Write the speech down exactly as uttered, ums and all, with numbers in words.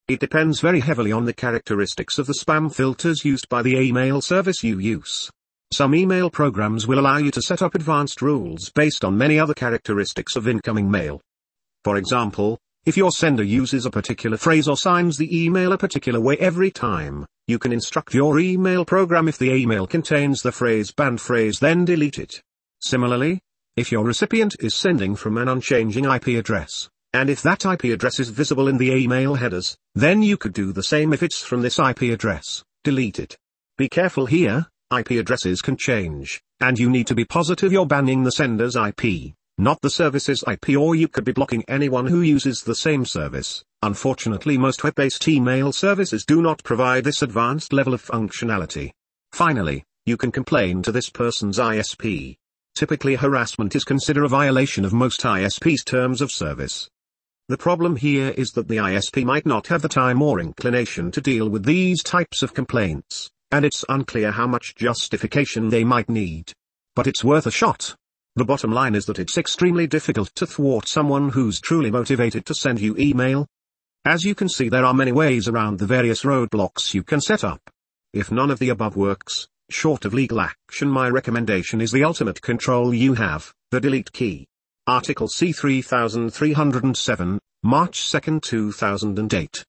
It depends very heavily on the characteristics of the spam filters used by the email service you use. Some email programs will allow you to set up advanced rules based on many other characteristics of incoming mail. For example, if your sender uses a particular phrase or signs the email a particular way every time, you can instruct your email program if the email contains the phrase banned phrase then delete it. Similarly, if your recipient is sending from an unchanging I P address, and if that I P address is visible in the email headers, then you could do the same if it's from this I P address, delete it. Be careful here, I P addresses can change, and you need to be positive you're banning the sender's I P, not the service's I P, or you could be blocking anyone who uses the same service. Unfortunately, most web-based email services do not provide this advanced level of functionality. Finally, you can complain to this person's I S P. Typically, harassment is considered a violation of most I S P's terms of service. The problem here is that the I S P might not have the time or inclination to deal with these types of complaints, and it's unclear how much justification they might need. But it's worth a shot. The bottom line is that it's extremely difficult to thwart someone who's truly motivated to send you email. As you can see, there are many ways around the various roadblocks you can set up. If none of the above works, short of legal action, my recommendation is the ultimate control you have, the delete key. Article C three thousand three hundred seven, March second two thousand eight.